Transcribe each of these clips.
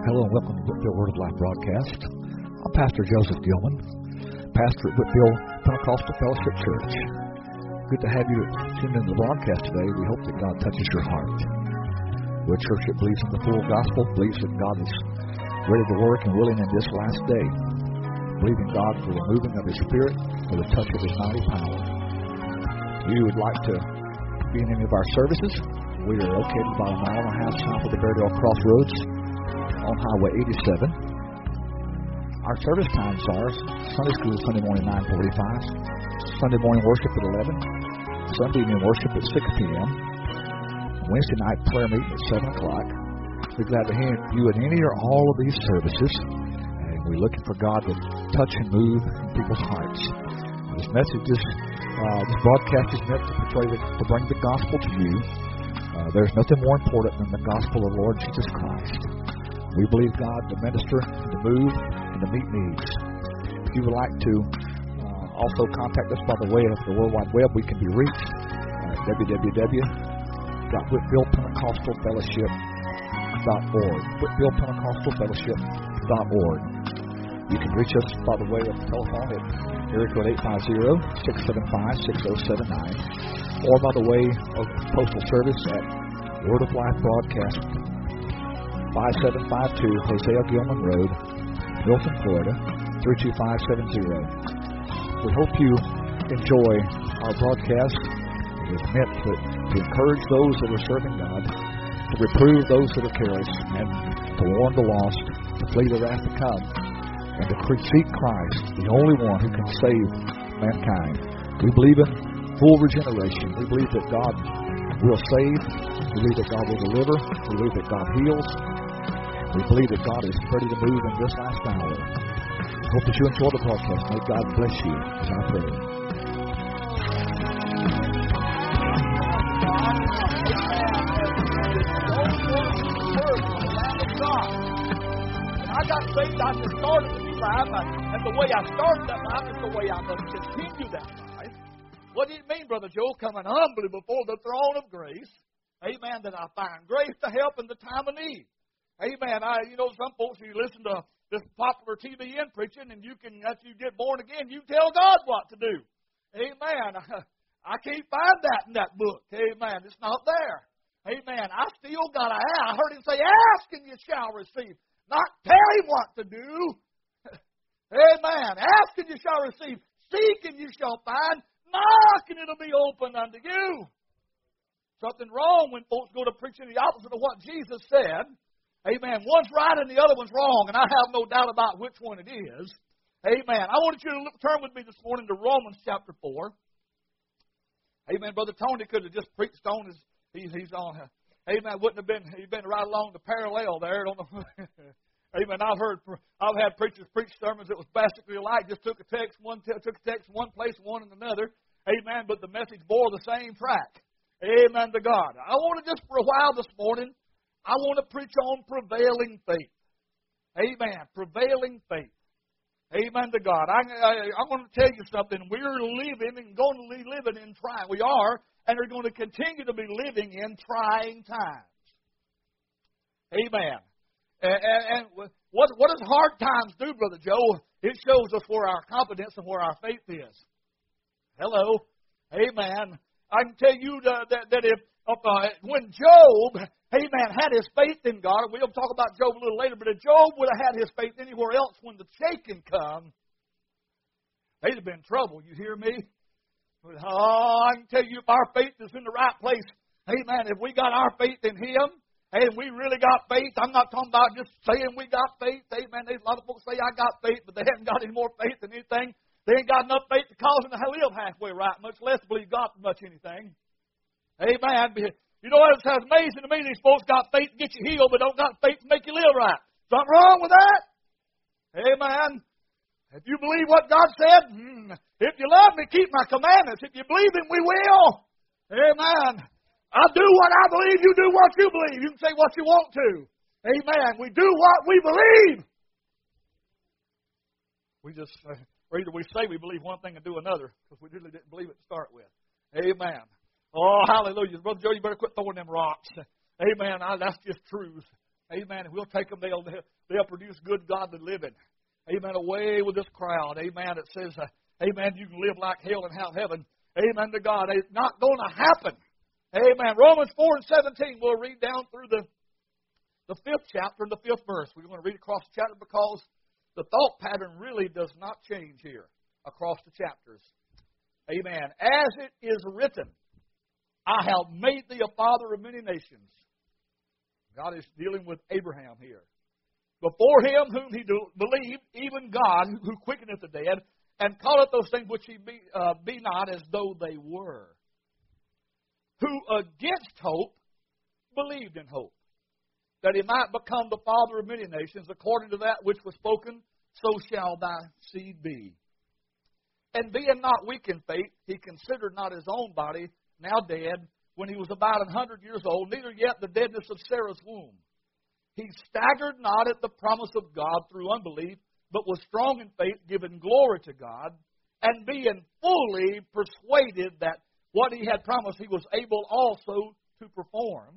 Hello and welcome to Whitfield Word of Life broadcast. I'm Pastor Joseph Gilman, pastor at Whitfield Pentecostal Fellowship Church. Good to have you tuned into the broadcast today. We hope that God touches your heart. We're a church that believes in the full gospel, believes that God is ready to work and willing in this last day. Believing God for the moving of His Spirit, for the touch of His mighty power. If you would like to be in any of our services, we are located about a mile and a half south of the Burial Crossroads on Highway 87. Our service times are Sunday school Sunday morning 9:45, Sunday morning worship at 11, Sunday evening worship at 6 p.m., Wednesday night prayer meeting at 7 o'clock. We're glad to hear you in any or all of these services, and we're looking for God to touch and move in people's hearts. This message, this broadcast is meant to bring the gospel to you. There's nothing more important than the gospel of the Lord Jesus Christ. We believe God to minister, to move, and to meet needs. If you would like to also contact us by the way of the World Wide Web, we can be reached at www.whitfieldpentecostalfellowship.org. whitfieldpentecostalfellowship.org. You can reach us by the way of the telephone at area code 850-675-6079, or by the way of postal service at Word of Life Broadcast, 5752 Hosea Gilman Road, Milton, Florida, 32570. We hope you enjoy our broadcast. It is meant to encourage those that are serving God, to reprove those that are careless, and to warn the lost, to flee the wrath to come, and to seek Christ, the only one who can save mankind. We believe in full regeneration. We believe that God will save. We believe that God will deliver. We believe that God heals. We believe that God is ready to move in this last hour. I hope that you enjoy the broadcast. May God bless you as I pray. I got faith. I just started a new life, and the way I started that life is the way I must continue that life. What do you mean, Brother Joe? Coming humbly before the throne of grace. Amen. That I find grace to help in the time of need. Amen. Some folks, you listen to this popular TBN preaching, and you can, after you get born again, you tell God what to do. Amen. I can't find that in that book. Amen. It's not there. Amen. I still got to ask. I heard Him say, ask and you shall receive. Not tell Him what to do. Amen. Ask and you shall receive. Seek and you shall find. Knock and it'll be open unto you. Something wrong when folks go to preaching the opposite of what Jesus said. Amen. One's right and the other one's wrong, and I have no doubt about which one it is. Amen. I want you to turn with me this morning to Romans chapter 4. Amen. Brother Tony could have just preached on his, he's on. Amen. Wouldn't have been. He's been right along the parallel there. Amen. I've had preachers preach sermons that was basically alike. Just took a text in one place, one in another. Amen. But the message bore the same track. Amen to God. I want to just for a while this morning, I want to preach on prevailing faith. Amen. Prevailing faith. Amen to God. I'm going to tell you something. We're living and going to be living in trying. We are, and are going to continue to be living in trying times. Amen. And what does hard times do, Brother Joe? It shows us where our confidence and where our faith is. Hello. Amen. I can tell you that if when Job, amen, had his faith in God, and we'll talk about Job a little later, but if Job would have had his faith anywhere else when the shaking come, they'd have been in trouble. You hear me? I can tell you if our faith is in the right place, amen, if we got our faith in Him, and we really got faith, I'm not talking about just saying we got faith, amen. There's a lot of folks say I got faith, but they haven't got any more faith than anything. They ain't got enough faith to cause them to live halfway right, much less believe God for much anything. Amen. You know what? It sounds amazing to me. These folks got faith to get you healed, but don't got faith to make you live right. Something wrong with that? Amen. If you believe what God said, if you love me, keep my commandments. If you believe Him, we will. Amen. I do what I believe. You do what you believe. You can say what you want to. Amen. We do what we believe. We just, or either we say we believe one thing and do another, because we really didn't believe it to start with. Amen. Oh, hallelujah. Brother Joe, you better quit throwing them rocks. Amen. That's just truth. Amen. And we'll take them. They'll produce good, godly living. Amen. Away with this crowd. Amen. It says, amen, you can live like hell and have heaven. Amen to God. It's not going to happen. Amen. Romans 4 and 17. We'll read down through the 5th chapter and the 5th verse. We're going to read across the chapter because the thought pattern really does not change here across the chapters. Amen. As it is written, I have made thee a father of many nations. God is dealing with Abraham here. Before him whom he believed, even God, who quickeneth the dead, and calleth those things which he be not as though they were. Who against hope believed in hope, that he might become the father of many nations, according to that which was spoken, so shall thy seed be. And being not weak in faith, he considered not his own body, now dead, when he was about 100 years old, neither yet the deadness of Sarah's womb. He staggered not at the promise of God through unbelief, but was strong in faith, giving glory to God, and being fully persuaded that what he had promised he was able also to perform.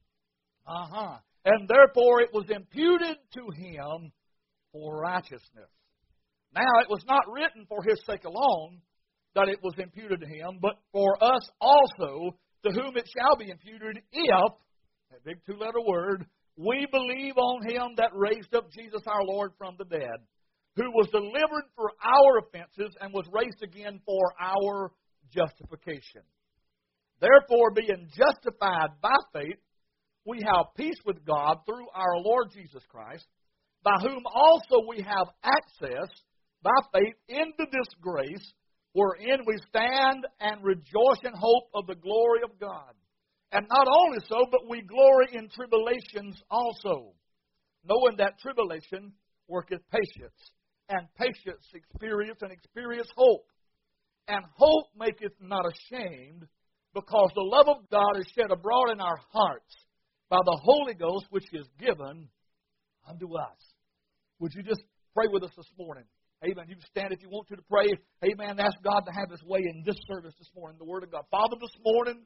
And therefore it was imputed to him for righteousness. Now it was not written for his sake alone that it was imputed to him, but for us also, to whom it shall be imputed, if, that big 2-letter word, we believe on him that raised up Jesus our Lord from the dead, who was delivered for our offenses and was raised again for our justification. Therefore, being justified by faith, we have peace with God through our Lord Jesus Christ, by whom also we have access by faith into this grace, wherein we stand and rejoice in hope of the glory of God. And not only so, but we glory in tribulations also, knowing that tribulation worketh patience, and patience experience, and experience hope. And hope maketh not ashamed, because the love of God is shed abroad in our hearts by the Holy Ghost, which is given unto us. Would you just pray with us this morning? Amen. You can stand if you want to pray. Amen. Ask God to have His way in this service this morning, the Word of God. Father, this morning,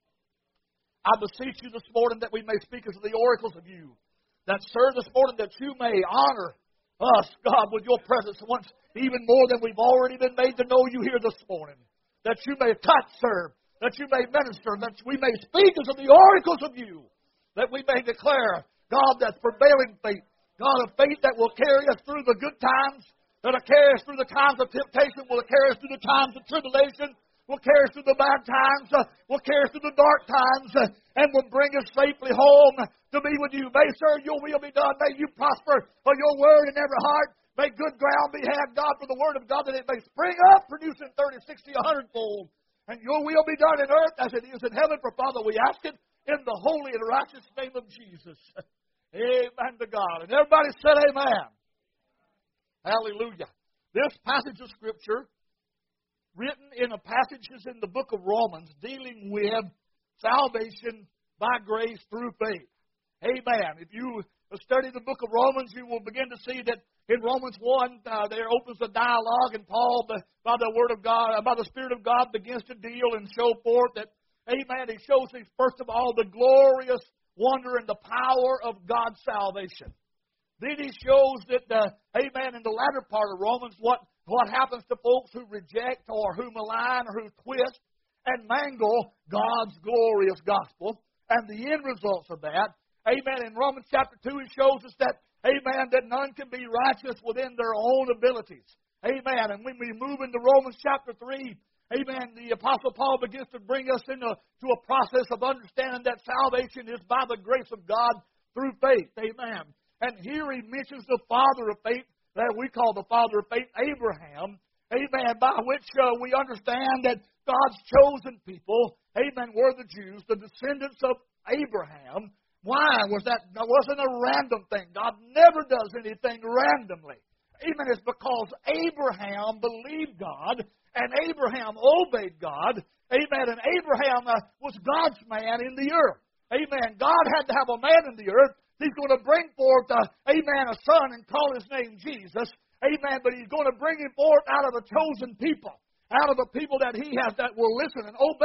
I beseech you this morning that we may speak as the oracles of you. That, sir, this morning that you may honor us, God, with your presence once even more than we've already been made to know you here this morning. That you may touch, sir. That you may minister. That we may speak as of the oracles of you. That we may declare, God, that prevailing faith. God, a faith that will carry us through the good times. That will carry us through the times of temptation. Will carry us through the times of tribulation. Will carry us through the bad times. Will carry us through the dark times. And will bring us safely home to be with you. May, sir, your will be done. May you prosper for your word in every heart. May good ground be had, God, for the word of God, that it may spring up, producing 30, 60, 100-fold. And your will be done in earth as it is in heaven. For, Father, we ask it in the holy and righteous name of Jesus. Amen to God. And everybody said amen. Hallelujah. This passage of Scripture, written in a passages in the book of Romans, dealing with salvation by grace through faith. Amen. If you study the book of Romans, you will begin to see that in Romans 1, there opens a dialogue, and Paul, by the Word of God, by the Spirit of God, begins to deal and show forth that, amen, he shows us, first of all, the glorious wonder and the power of God's salvation. Then he shows that, amen, in the latter part of Romans, what happens to folks who reject or who malign or who twist and mangle God's glorious gospel and the end results of that. Amen. In Romans chapter 2, he shows us that, amen, that none can be righteous within their own abilities. Amen. And when we move into Romans chapter 3, amen, the Apostle Paul begins to bring us into a process of understanding that salvation is by the grace of God through faith. Amen. And here he mentions the father of faith, that we call the father of faith, Abraham. Amen. By which we understand that God's chosen people, amen, were the Jews, the descendants of Abraham. Why? That wasn't a random thing. God never does anything randomly. Amen. It's because Abraham believed God, and Abraham obeyed God. Amen. And Abraham was God's man in the earth. Amen. God had to have a man in the earth. He's going to bring forth, amen, a son and call his name Jesus. Amen. But he's going to bring him forth out of a chosen people, out of the people that he has that will listen and obey.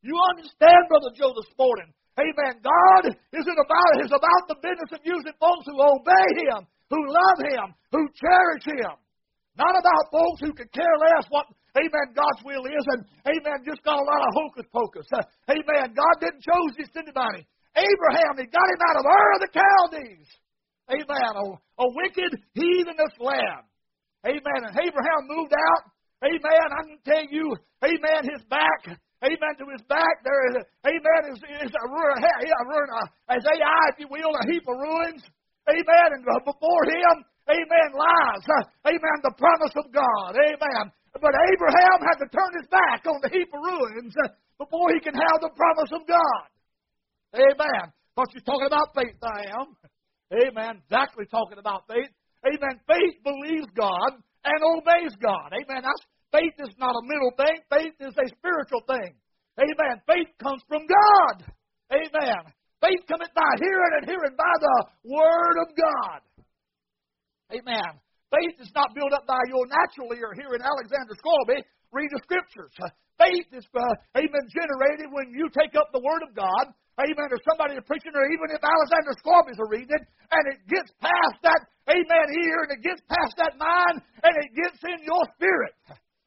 You understand, Brother Joe, this morning. Amen. God is about the business of using folks who obey Him, who love Him, who cherish Him. Not about folks who could care less what, amen, God's will is, and, amen, just got a lot of hocus pocus. Amen. God didn't choose just anybody. Abraham, He got him out of Ur of the Chaldees. Amen. A wicked, heathenous land. Amen. And Abraham moved out. Amen. I can tell you, amen, his back, amen, to his back, there is, amen, is a ruin, as AI, if you will, a heap of ruins. Amen. And before him, amen, lies, amen, the promise of God. Amen. But Abraham had to turn his back on the heap of ruins before he can have the promise of God. Amen. But you're talking about faith, I am. Amen. Exactly talking about faith. Amen. Faith believes God and obeys God. Amen. Faith is not a mental thing. Faith is a spiritual thing. Amen. Faith comes from God. Amen. Faith cometh by hearing, and hearing by the Word of God. Amen. Faith is not built up by you naturally or hearing Alexander Scrooby read the Scriptures. Faith is, amen, generated when you take up the Word of God. Amen. Or somebody is preaching, or even if Alexander Scrooby is reading it, and it gets past that, amen, ear, and it gets past that mind, and it gets in your spirit.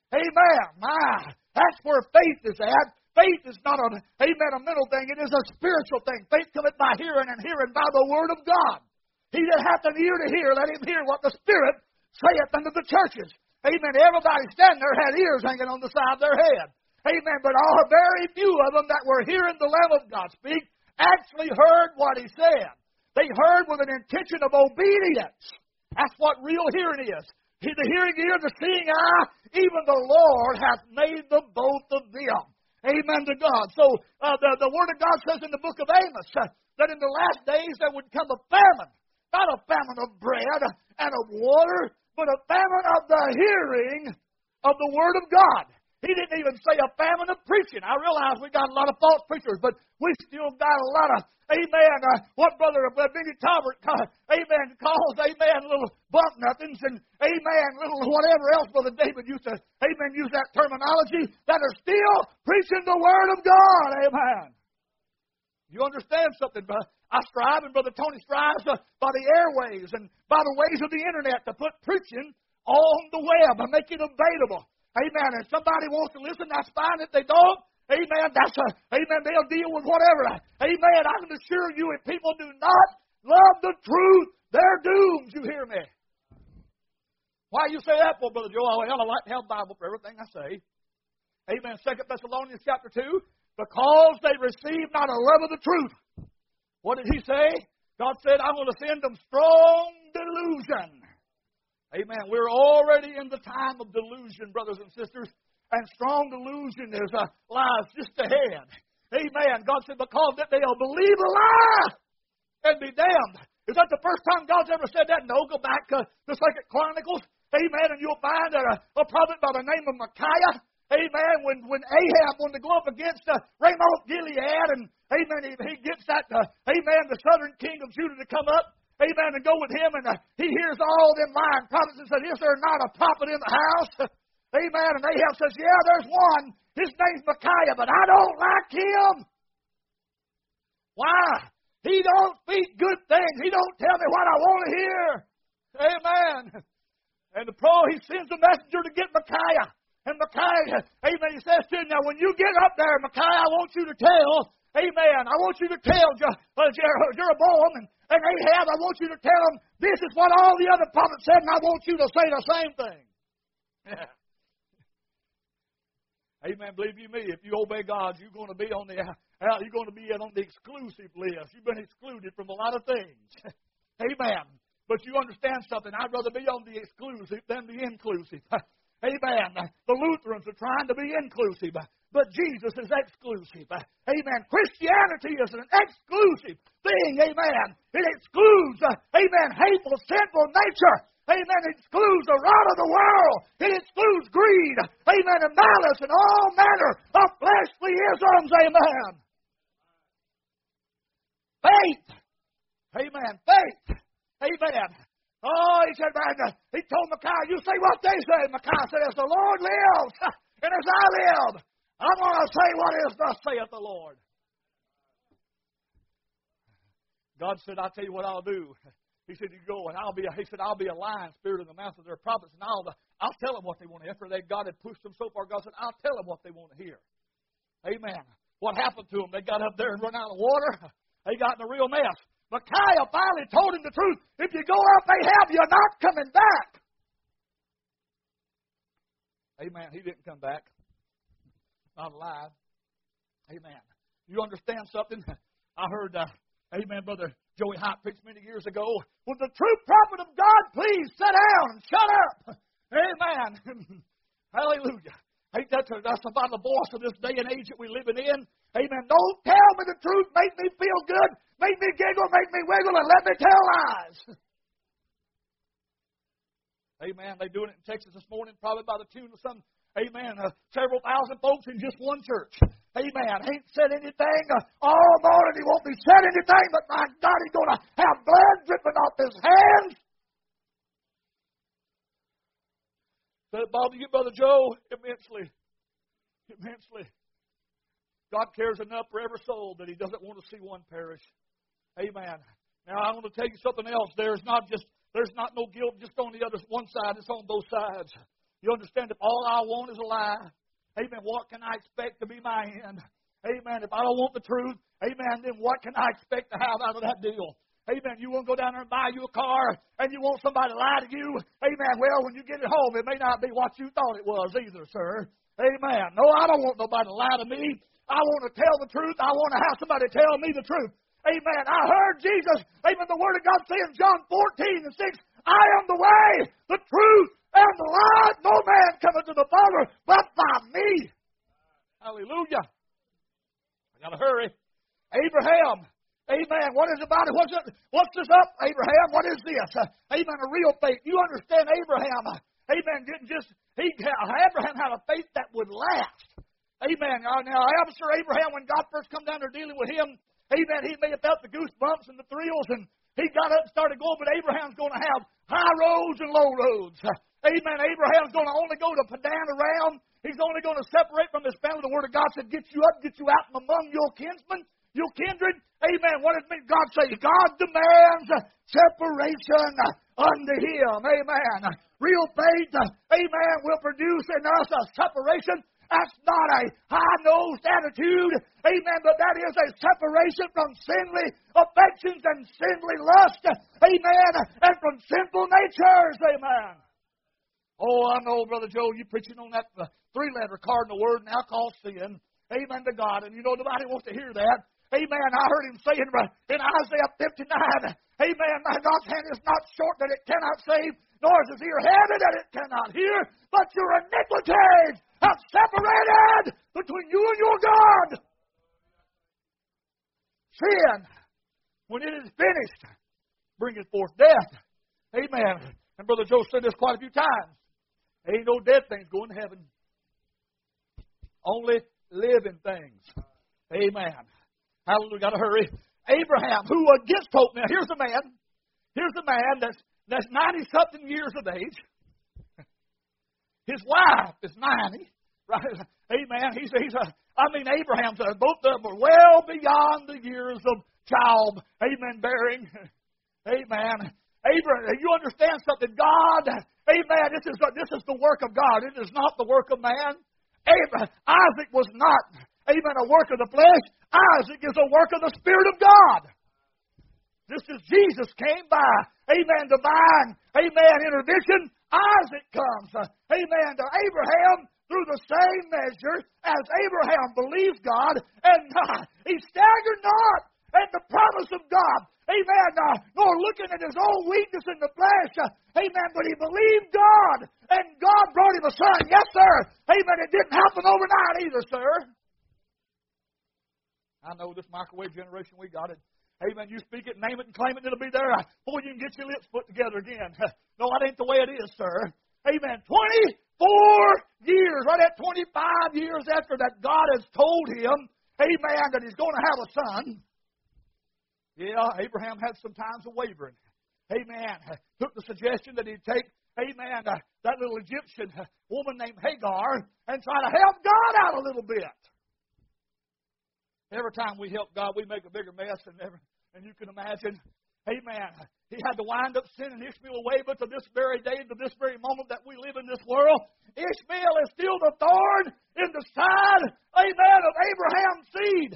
Amen. That's where faith is at. Faith is not a mental thing. It is a spiritual thing. Faith cometh by hearing, and hearing by the Word of God. He that hath an ear to hear, let him hear what the Spirit saith unto the churches. Amen. Everybody standing there had ears hanging on the side of their head. Amen. But very few of them that were hearing the Lamb of God speak actually heard what He said. They heard with an intention of obedience. That's what real hearing is. The hearing ear, the seeing eye, even the Lord hath made them both of them. Amen to God. So the Word of God says in the book of Amos that in the last days there would come a famine. Not a famine of bread and of water, but a famine of the hearing of the Word of God. He didn't even say a famine of preaching. I realize we got a lot of false preachers, but we still got a lot of, amen, what Brother Benny Talbert, amen, calls, amen, little bump nothings, and amen, little whatever else Brother David used to, amen, use that terminology, that are still preaching the Word of God. Amen. You understand something, brother? I strive, and Brother Tony strives by the airways and by the ways of the internet to put preaching on the web and make it available. Amen. If somebody wants to listen, that's fine. If they don't, amen, amen, they'll deal with whatever. Amen. I can assure you, if people do not love the truth, they're doomed. You hear me? Why you say that for, Brother Joe? Oh, hell, I like to have the Bible for everything I say. Amen. 2 Thessalonians chapter 2. Because they received not a love of the truth. What did He say? God said, I'm going to send them strong delusion. Amen. We're already in the time of delusion, brothers and sisters. And strong delusion lies just ahead. Amen. God said, because that they'll believe a lie and be damned. Is that the first time God's ever said that? No. Go back to the 2 Chronicles. Amen. And you'll find that a prophet by the name of Micaiah. Amen. When Ahab wanted to go up against Ramoth Gilead, and amen, he gets that, amen, the southern king of Judah to come up. Amen, and go with him, and he hears all them lying prophets and says, is there not a prophet in the house? Amen, and Ahab says, yeah, there's one. His name's Micaiah, but I don't like him. Why? He don't speak good things. He don't tell me what I want to hear. Amen. And he sends a messenger to get Micaiah. And Micaiah, amen, he says to him, now when you get up there, Micaiah, I want you to tell, amen, I want you to tell Jeroboam and Ahab, I want you to tell them, this is what all the other prophets said, and I want you to say the same thing. Amen. Believe you me, if you obey God, you're going to be on the exclusive list. You've been excluded from a lot of things. Amen. But you understand something. I'd rather be on the exclusive than the inclusive. Amen. The Lutherans are trying to be inclusive, but Jesus is exclusive. Amen. Christianity is an exclusive thing. Amen. It excludes, amen, hateful, sinful nature. Amen. It excludes the rod of the world. It excludes greed. Amen. And malice and all manner of fleshly isms. Amen. Faith. Amen. Faith. Amen. Oh, he said, man, he told Micaiah, you say what they say. Micaiah said, as the Lord lives, and as I live, I'm going to say what is thus saith the Lord. God said, I'll tell you what I'll do. He said, you go, and I'll be a lion spirit in the mouth of their prophets, and I'll tell them what they want to hear. After God had pushed them so far, God said, I'll tell them what they want to hear. Amen. What happened to them? They got up there and run out of water. They got in a real mess. Micaiah finally told him the truth. If you go up Ahab, you're not coming back. Amen. He didn't come back. Not alive. Amen. You understand something? I heard, amen, Brother Joey Hart preached many years ago. Would the true prophet of God please sit down and shut up? Amen. Hallelujah. Ain't that's about the voice of this day and age that we're living in. Amen. Don't tell me the truth. Make me feel good. Make me giggle. Make me wiggle. And let me tell lies. Amen. They're doing it in Texas this morning, probably by the tune of some, amen, several thousand folks in just one church. Amen. Ain't said anything all morning. He won't be said anything, but my God, he's going to have blood dripping off his hands. Does it bother you, Brother Joe? Immensely. Immensely. God cares enough for every soul that he doesn't want to see one perish. Amen. Now, I want to tell you something else. There's not no guilt just on the other one side. It's on both sides. You understand, if all I want is a lie, amen, what can I expect to be my end? Amen. If I don't want the truth, amen, then what can I expect to have out of that deal? Amen. You want to go down there and buy you a car, and you want somebody to lie to you? Amen. Well, when you get it home, it may not be what you thought it was either, sir. Amen. No, I don't want nobody to lie to me. I want to tell the truth. I want to have somebody tell me the truth. Amen. I heard Jesus, amen, the Word of God say in John 14:6, I am the way, the truth, and the life. No man cometh to the Father but by me. Hallelujah. I got to hurry. Abraham. Amen. What is about it? What's this up, Abraham? What is this? Amen. A real faith. You understand Abraham. Amen. Abraham had a faith that would last. Amen. Now, I'm sure Abraham, when God first come down there dealing with him, amen, he may have felt the goosebumps and the thrills, and he got up and started going, but Abraham's going to have high roads and low roads. Amen. Abraham's going to only go to Padan Aram. He's only going to separate from his family. The Word of God said, get you up, get you out from among your kinsmen, your kindred. Amen. What does it mean? God say, God demands separation unto him. Amen. Real faith, amen, will produce in us a separation. That's not a high-nosed attitude, amen, but that is a separation from sinful affections and sinful lust, amen, and from sinful natures, amen. Oh, I know, Brother Joe, you preaching on that three-letter cardinal word now called sin, amen to God, and you know nobody wants to hear that. Amen. I heard him saying in Isaiah 59, amen, my God's hand is not short that it cannot save, nor is his ear heavy that it cannot hear, but your iniquities have separated between you and your God. Sin, when it is finished, bringeth forth death. Amen. And Brother Joe said this quite a few times. Ain't no dead things going to heaven. Only living things. Amen. Hallelujah. Got to hurry. Abraham, who gets hope. Now, here's a man. Here's a man that's 90-something years of age. His wife is 90, right? Amen. Abraham's, both of them are well beyond the years of child, amen, bearing. Amen. Abraham, you understand something? God, amen, this is the work of God. It is not the work of man. Isaac was not, amen, a work of the flesh. Isaac is a work of the Spirit of God. Just as Jesus came by, amen, divine, amen, intervention, Isaac comes, amen, to Abraham through the same measure as Abraham believed God, and he staggered not at the promise of God, amen, nor looking at his own weakness in the flesh, amen, but he believed God, and God brought him a son. Yes, sir, amen, it didn't happen overnight either, sir. I know this microwave generation, we got it. Amen. You speak it, name it, and claim it, and it'll be there before you can get your lips put together again. No, that ain't the way it is, sir. Amen. 24 years, right at 25 years after that, God has told him, amen, that he's going to have a son. Yeah, Abraham had some times of wavering. Amen. Took the suggestion that he'd take, amen, that little Egyptian woman named Hagar and try to help God out a little bit. Every time we help God, we make a bigger mess than ever. And you can imagine, amen, he had to wind up sending Ishmael away, but to this very day, to this very moment that we live in this world, Ishmael is still the thorn in the side, amen, of Abraham's seed.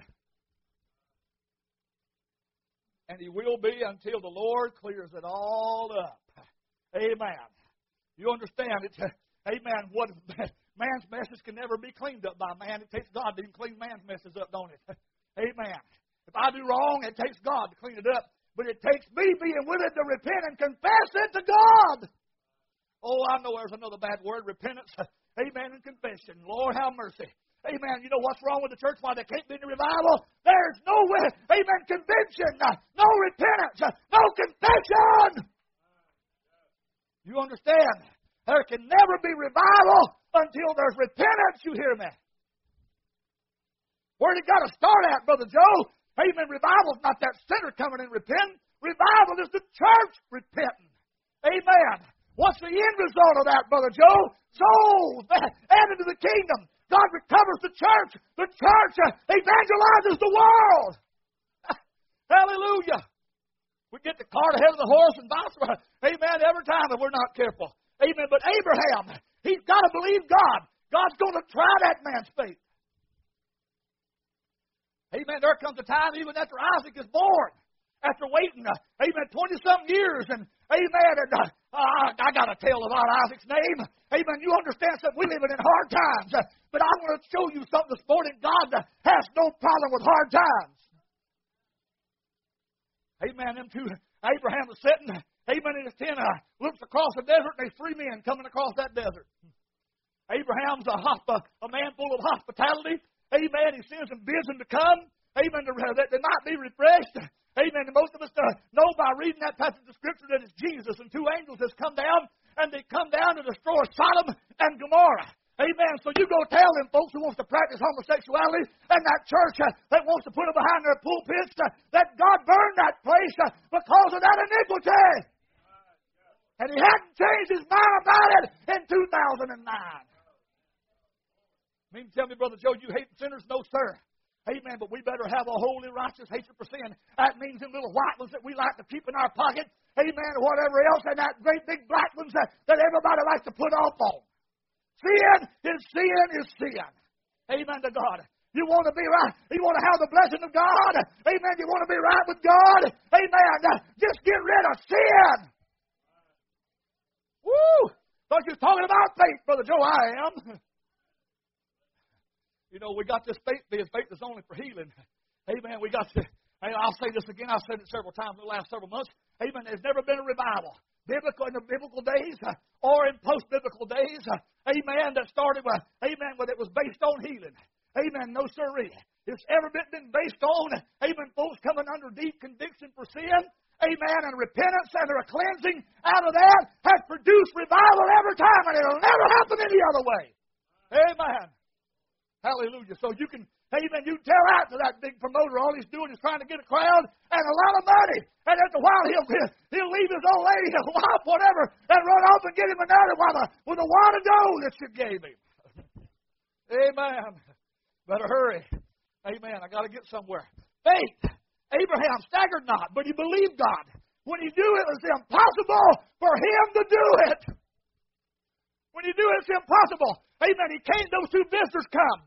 And he will be until the Lord clears it all up. Amen. You understand it? Amen. What man's messes can never be cleaned up by man. It takes God to even clean man's messes up, don't it? Amen. If I do wrong, it takes God to clean it up. But it takes me being willing to repent and confess it to God. Oh, I know there's another bad word, repentance. Amen, and confession. Lord, have mercy. Amen. You know what's wrong with the church? Why there can't be any revival? There's no, amen, conviction, no repentance, no confession. You understand? There can never be revival until there's repentance. You hear me? Where did it got to start at, Brother Joe? Amen. Revival's not that sinner coming and repenting. Revival is the church repenting. Amen. What's the end result of that, Brother Joe? Souls added to the kingdom. God recovers the church. The church evangelizes the world. Hallelujah. We get the cart ahead of the horse and vice versa. Amen. Every time if we're not careful. Amen. But Abraham, he's got to believe God. God's going to try that man's faith. Amen. There comes a time even after Isaac is born. After waiting, amen, 20-something years, and amen, and I got to tell about Isaac's name. Amen, you understand something, we living in hard times, but I want to show you something this morning. God has no problem with hard times. Amen, them two, Abraham was sitting, amen, in his tent, looks across the desert, and there's 3 men coming across that desert. Abraham's a man full of hospitality. Amen, he sends them bids them to come. Amen, that they might be refreshed. Amen. And most of us know by reading that passage of Scripture that it's Jesus and 2 angels has come down, and they come down to destroy Sodom and Gomorrah. Amen. So you go tell them folks who wants to practice homosexuality and that church that wants to put them behind their pulpits that God burned that place because of that iniquity. And he hadn't changed his mind about it in 2009. You mean tell me, Brother Joe, you hate sinners? No, sir. Amen, but we better have a holy, righteous hatred for sin. That means them little white ones that we like to keep in our pocket, amen, or whatever else, and that great big black ones that everybody likes to put off on. Sin is sin is sin. Amen to God. You want to be right. You want to have the blessing of God. Amen. You want to be right with God. Amen. Just get rid of sin. Woo! Thought you was talking about faith, Brother Joe. I am. You know, we got this faith is only for healing. Amen. We got to, I'll say this again. I've said it several times in the last several months. Amen. There's never been a revival. In the biblical days or in post-biblical days. Amen. That started with, amen, but it was based on healing. Amen. No sirree. It's ever been based on, amen, folks coming under deep conviction for sin. Amen. And repentance and a cleansing out of that has produced revival every time. And it'll never happen any other way. Amen. Hallelujah. So you can, amen, you tell out to that big promoter all he's doing is trying to get a crowd and a lot of money. And after a while he'll leave his old lady, his wife, whatever, and run off and get him another with a wad of gold that you gave him. Amen. Better hurry. Amen. I got to get somewhere. Faith. Abraham staggered not, but he believed God. When he knew it was impossible for him to do it. When he knew it's impossible. Amen. He came, those 2 visitors come.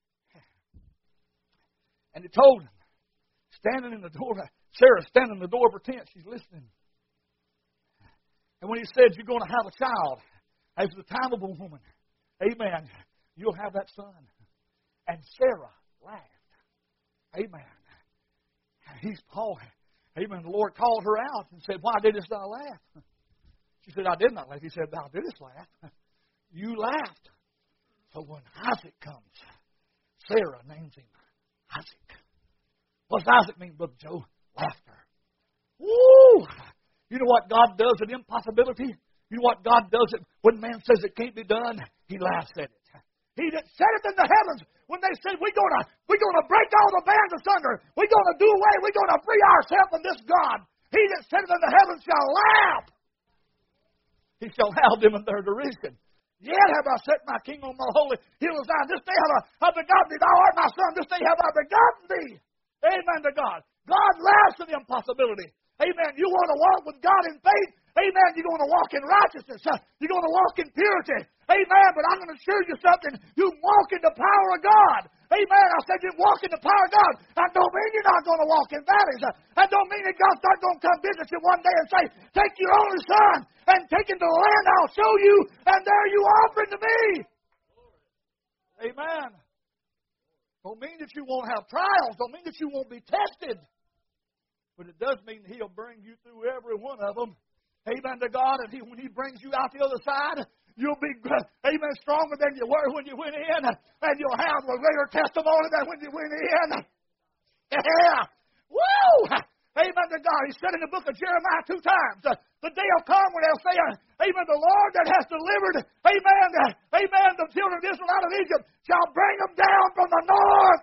And he told him, standing in the door, Sarah standing in the door of her tent, she's listening. And when he said, you're going to have a child, as the time of a woman, amen, you'll have that son. And Sarah laughed. Amen. He's Paul. Amen. The Lord called her out and said, why didst thou laugh? She said, I did not laugh. He said, thou didst laugh. You laughed. So when Isaac comes, Sarah names him Isaac. What's Isaac mean, Brother Joe? Laughter. Woo! You know what God does at impossibility? You know what God does it when man says it can't be done? He laughs at it. He that said it in the heavens when they said we're gonna break all the bands asunder. We're gonna do away. We're gonna free ourselves from this God. He that said it in the heavens shall laugh. he shall have them in their derision. Yet have I set my king on my holy hill of Zion. This day have I begotten thee. Thou art my son. This day have I begotten thee. Amen to God. God laughs at the impossibility. Amen. You want to walk with God in faith? Amen. You're going to walk in righteousness. You're going to walk in purity. Amen. But I'm going to assure you something. You walk in the power of God. Amen. I said you walk in the power of God. That don't mean you're not going to walk in valleys. That don't mean that God's not going to come visit you one day and say, take your only son and take him to the land I'll show you, and there you offer him to me. Amen. Don't mean that you won't have trials. Don't mean that you won't be tested. But it does mean he'll bring you through every one of them. Amen to God. And when he brings you out the other side, you'll be, amen, stronger than you were when you went in. And you'll have a greater testimony than when you went in. Yeah. Woo! Amen to God. He said in the book of Jeremiah 2 times, the day will come when they'll say, amen, the Lord that has delivered, amen, the children of Israel out of Egypt shall bring them down from the north.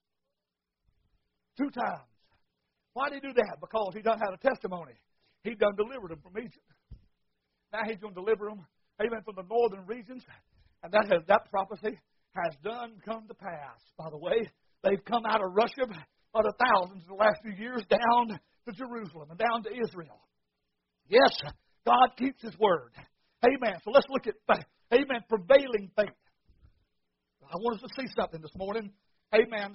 2 times. Why did he do that? Because he done had a testimony. He done delivered them from Egypt. Now he's going to deliver them, amen, from the northern regions. And that prophecy has done come to pass. By the way, they've come out of Russia by the thousands in the last few years down to Jerusalem and down to Israel. Yes, God keeps his word. Amen. So let's look at, amen, prevailing faith. I want us to see something this morning. Amen.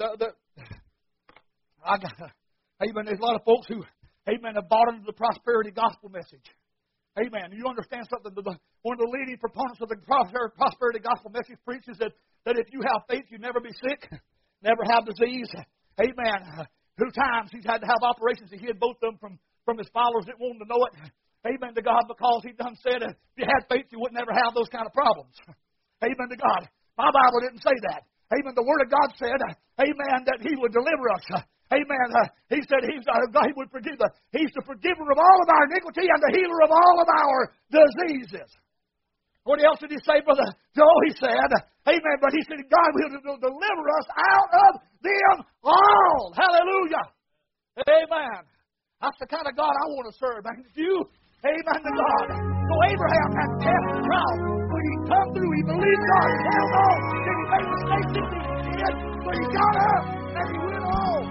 Amen. There's a lot of folks who, amen, have bought into the prosperity gospel message. Amen. You understand something? One of the leading proponents of the prosperity gospel message preaches that if you have faith, you never be sick, never have disease. Amen. 2 times he's had to have operations to hid both of them from his followers that wanted to know it. Amen to God, because he done said if you had faith, you would never have those kind of problems. Amen to God. My Bible didn't say that. Amen. The Word of God said, amen, that he would deliver us. Amen. He said he would forgive us. He's the forgiver of all of our iniquity and the healer of all of our diseases. What else did he say, Brother Joe? He said, amen, but he said God will deliver us out of them all. Hallelujah. Amen. That's the kind of God I want to serve. And you, amen to God. So Abraham had tests and trials. When he come through, he believed God. He held on. Then he made mistakes that he did. But he got up and he went on.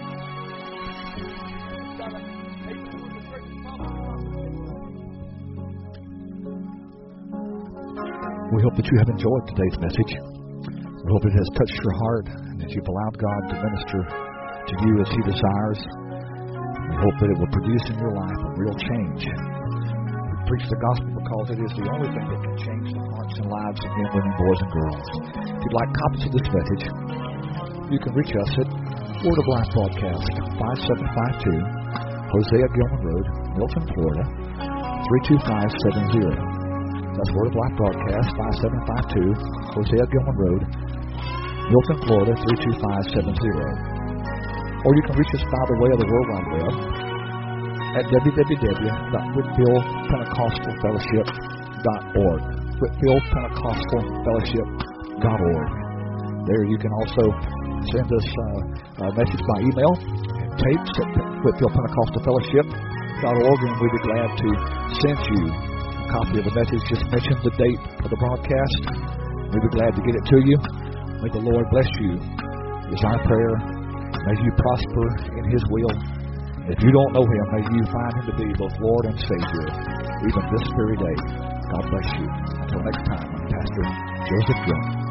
We hope that you have enjoyed today's message. We hope it has touched your heart and that you've allowed God to minister to you as he desires. We hope that it will produce in your life a real change. We preach the gospel because it is the only thing that can change the hearts and lives of men, women, boys, and girls. If you'd like copies of this message, you can reach us at Word of Life Broadcast, 5752 Hosea Gilman Road, Milton, Florida, 32570. That's Word of Life Broadcast, 5752 Hosea Gilman Road, Milton, Florida, 32570. Or you can reach us by the way of the World Wide Web at www.whitfieldpentecostalfellowship.org. whitfieldpentecostalfellowship.org. There you can also send us a message by email, tapes at whitfieldpentecostalfellowship.org, and we'd be glad to send you a copy of the message. Just mention the date of the broadcast. We'd be glad to get it to you. May the Lord bless you is our prayer. May you prosper in his will. If you don't know him, may you find him to be both Lord and Savior, even this very day. God bless you. Until next time, I'm Pastor Joseph Gilman.